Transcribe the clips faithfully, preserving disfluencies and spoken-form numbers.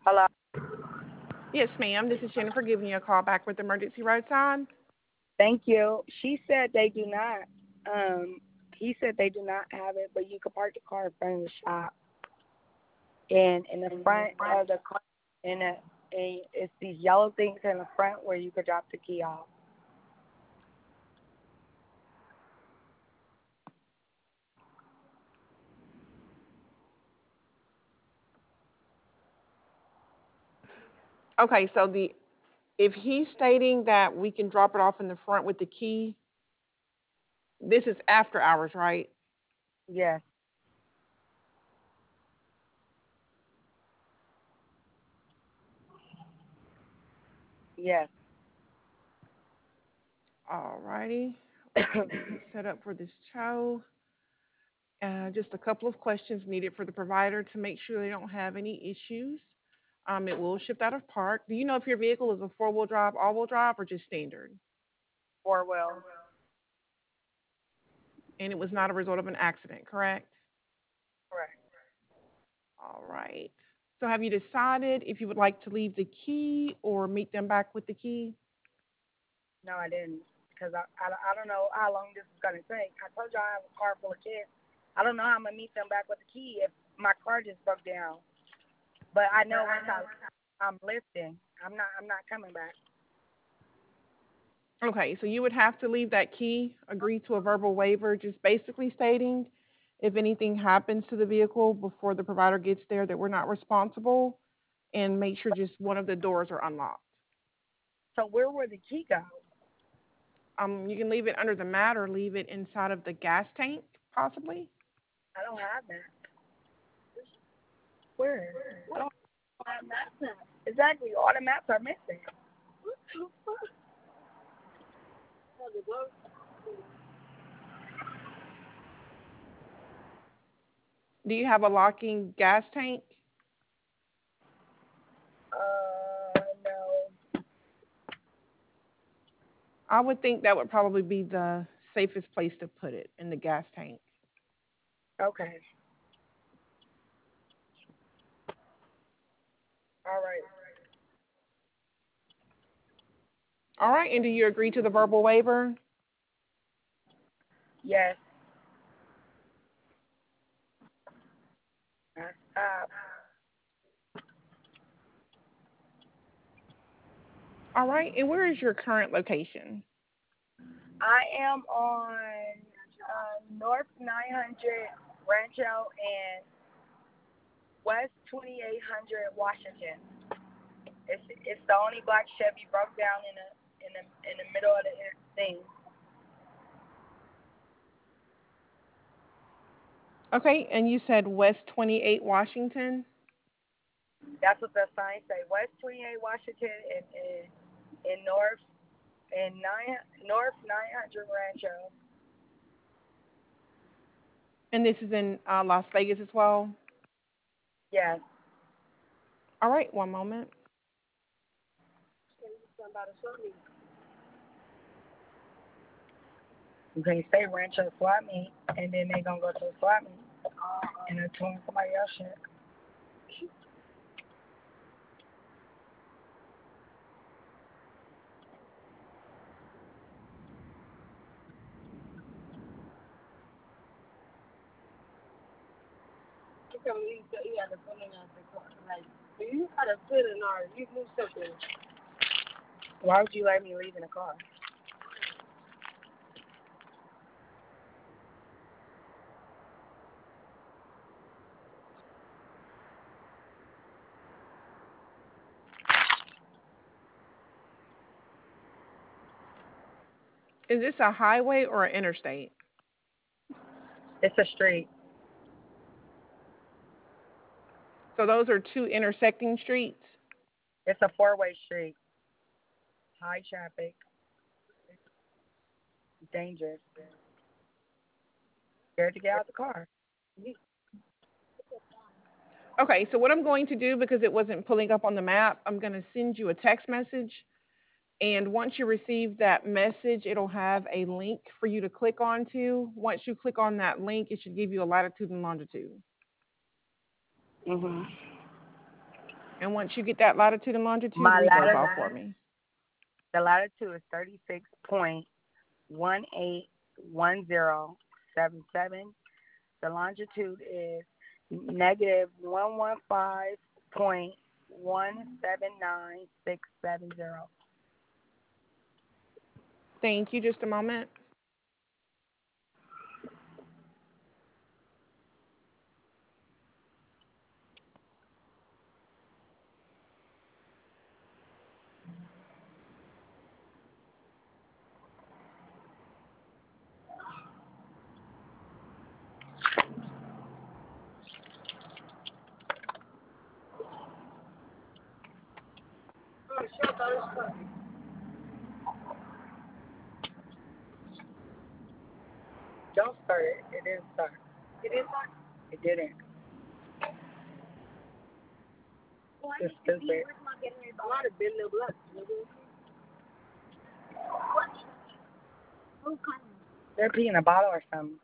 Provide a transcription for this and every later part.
Hello. Yes, ma'am. This is Jennifer giving you a call back with Emergency Roadside. Thank you. She said they do not. Um, he said they do not have it, but you could park the car in front of the shop, and in the front of the car, in a, a it's these yellow things in the front where you could drop the key off. Okay, so the if he's stating that we can drop it off in the front with the key, this is after hours, right? Yes, yes. Alrighty. Let's get you set up for this show. Uh, just a couple of questions needed for the provider to make sure they don't have any issues. Um, it will shift out of park. Do you know if your vehicle is a four-wheel drive, all-wheel drive, or just standard? Four wheel. And it was not a result of an accident, correct? Correct. All right. So have you decided if you would like to leave the key or meet them back with the key? No, I didn't, because I, I, I don't know how long this is gonna take. I told you I have a car full of kids. I don't know how I'm gonna meet them back with the key if my car just broke down. But I know once I I'm lifting, I'm not I'm not coming back. Okay, so you would have to leave that key, agree to a verbal waiver, just basically stating if anything happens to the vehicle before the provider gets there that we're not responsible, and make sure just one of the doors are unlocked. So where would the key go? Um, you can leave it under the mat or leave it inside of the gas tank, possibly. I don't have that. Where? I don't have maps. Exactly. All the maps are missing. Do you have a locking gas tank? Uh, no. I would think that would probably be the safest place to put it in the gas tank. Okay. All right. All right, and do you agree to the verbal waiver? Yes. Uh, stop. All right, and where is your current location? I am on uh, North nine hundred Rancho and West twenty-eight hundred Washington. It's it's the only black Chevy broke down in the in the in the middle of the thing. Okay, and you said West twenty-eight Washington? That's what the sign say. West twenty-eight Washington and in, in North in nine North nine hundred Rancho. And this is in uh, Las Vegas as well? Yes. All right, one moment. You can say Rancho swap meet, and then they gonna go to a swap meet and they're doing somebody else shit. Why would you let me leave in the car? Is this a highway or an interstate? It's a street. So those are two intersecting streets? It's a four way street. High traffic. Dangerous. Scared to get out the car. Okay, so what I'm going to do, because it wasn't pulling up on the map, I'm going to send you a text message. And once you receive that message, it'll have a link for you to click onto. Once you click on that link, it should give you a latitude and longitude. Mhm. And once you get that latitude and longitude, My read those latitude, off for me. the latitude is thirty-six point one eight one zero seven seven. The longitude is negative one one five point one seven nine six seven zero. Thank you. Just a moment. Don't start it. It didn't start. It didn't start? It didn't. It's stupid. A lot of big little blocks. They're peeing a bottle or something.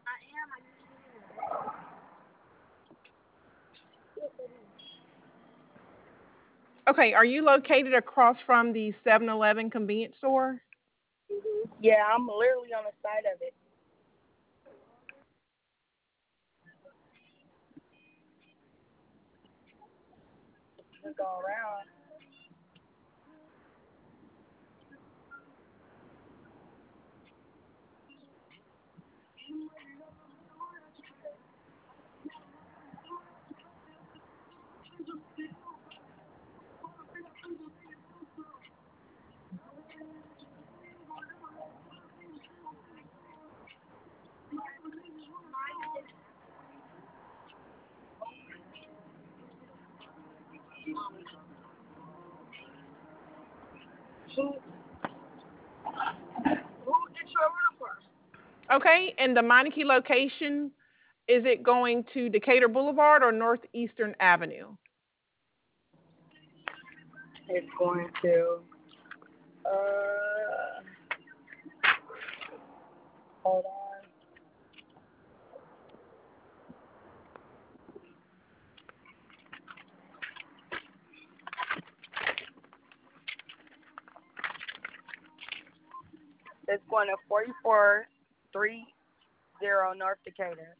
Okay, are you located across from the seven eleven convenience store? Yeah, I'm literally on the side of it. We go around. Okay, and the Meineke location, is it going to Decatur Boulevard or Northeastern Avenue? It's going to. Uh, hold on. It's going to forty-four thirty North Decatur.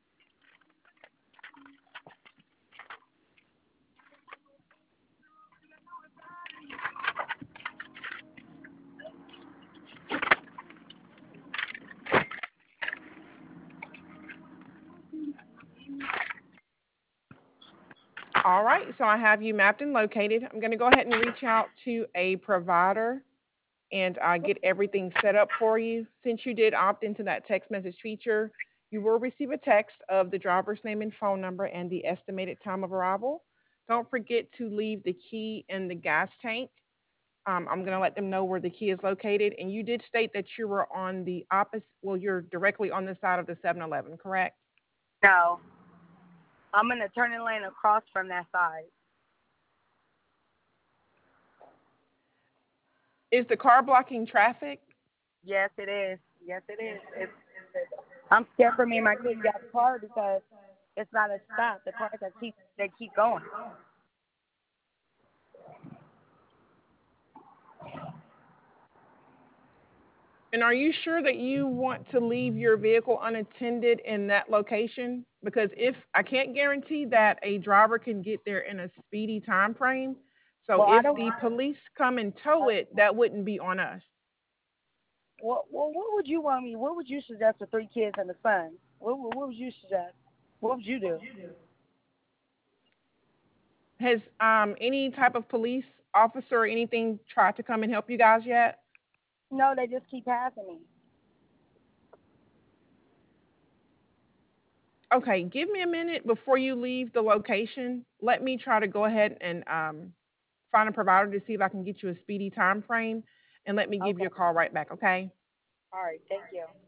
All right, so I have you mapped and located. I'm going to go ahead and reach out to a provider and uh, get everything set up for you. Since you did opt into that text message feature, you will receive a text of the driver's name and phone number and the estimated time of arrival. Don't forget to leave the key in the gas tank. Um, I'm going to let them know where the key is located. And you did state that you were on the opposite, well, you're directly on the side of the seven eleven, correct? No. I'm in the turning lane across from that side. Is the car blocking traffic? Yes, it is. Yes, it is. It's, I'm scared for me and my kid got the car because it's not a stop. The cars that keep they keep going. And are you sure that you want to leave your vehicle unattended in that location? Because if I can't guarantee that a driver can get there in a speedy time frame, so Well, I if don't. the police come and tow it, that wouldn't be on us. Well, well, what would you want me? What would you suggest for three kids and a son? What, what, what would you suggest? What would you do? Has um, any type of police officer or anything tried to come and help you guys yet? No, they just keep passing me. Okay, give me a minute before you leave the location. Let me try to go ahead and um, find a provider to see if I can get you a speedy time frame, and let me give Okay. you a call right back, okay? All right. Thank you.